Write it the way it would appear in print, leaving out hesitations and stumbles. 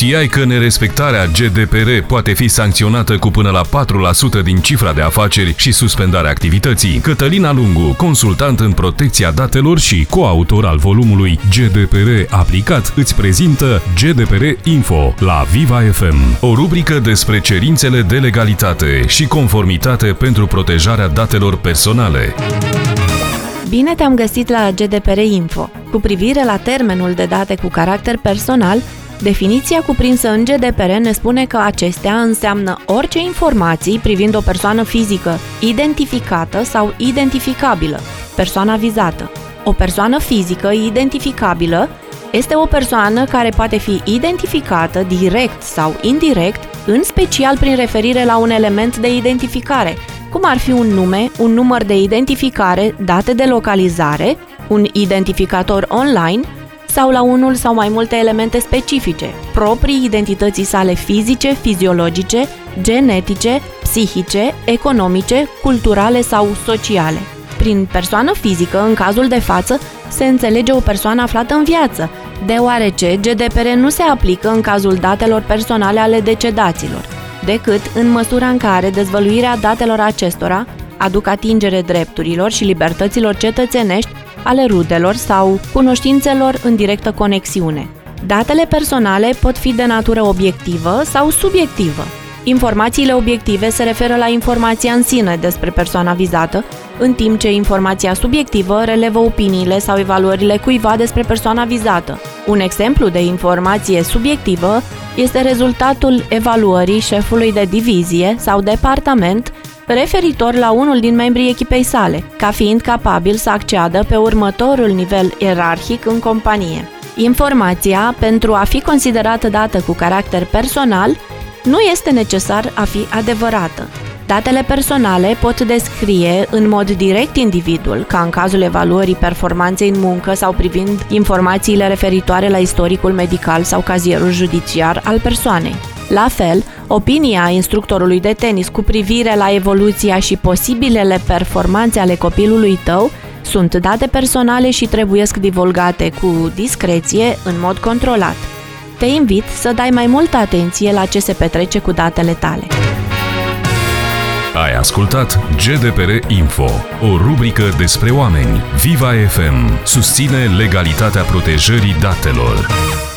Știai că nerespectarea GDPR poate fi sancționată cu până la 4% din cifra de afaceri și suspendarea activității? Cătălina Lungu, consultant în protecția datelor și coautor al volumului GDPR aplicat, îți prezintă GDPR Info la Viva FM, o rubrică despre cerințele de legalitate și conformitate pentru protejarea datelor personale. Bine te-am găsit la GDPR Info. Cu privire la termenul de date cu caracter personal, definiția cuprinsă în GDPR ne spune că acestea înseamnă orice informații privind o persoană fizică identificată sau identificabilă, persoana vizată. O persoană fizică identificabilă este o persoană care poate fi identificată direct sau indirect, în special prin referire la un element de identificare, cum ar fi un nume, un număr de identificare, date de localizare, un identificator online sau la unul sau mai multe elemente specifice, proprii identității sale fizice, fiziologice, genetice, psihice, economice, culturale sau sociale. Prin persoană fizică, în cazul de față, se înțelege o persoană aflată în viață, deoarece GDPR nu se aplică în cazul datelor personale ale decedaților, decât în măsura în care dezvăluirea datelor acestora aduc atingere drepturilor și libertăților cetățenești ale rudelor sau cunoștințelor în directă conexiune. Datele personale pot fi de natură obiectivă sau subiectivă. Informațiile obiective se referă la informația în sine despre persoana vizată, în timp ce informația subiectivă relevă opiniile sau evaluările cuiva despre persoana vizată. Un exemplu de informație subiectivă este rezultatul evaluării șefului de divizie sau departament referitor la unul din membrii echipei sale, ca fiind capabil să acceadă pe următorul nivel ierarhic în companie. Informația, pentru a fi considerată dată cu caracter personal, nu este necesar a fi adevărată. Datele personale pot descrie în mod direct individul, ca în cazul evaluării performanței în muncă sau privind informațiile referitoare la istoricul medical sau cazierul judiciar al persoanei. La fel, opinia instructorului de tenis cu privire la evoluția și posibilele performanțe ale copilului tău sunt date personale și trebuiesc divulgate cu discreție, în mod controlat. Te invit să dai mai multă atenție la ce se petrece cu datele tale. Ai ascultat GDPR Info, o rubrică despre oameni. Viva FM susține legalitatea protejării datelor.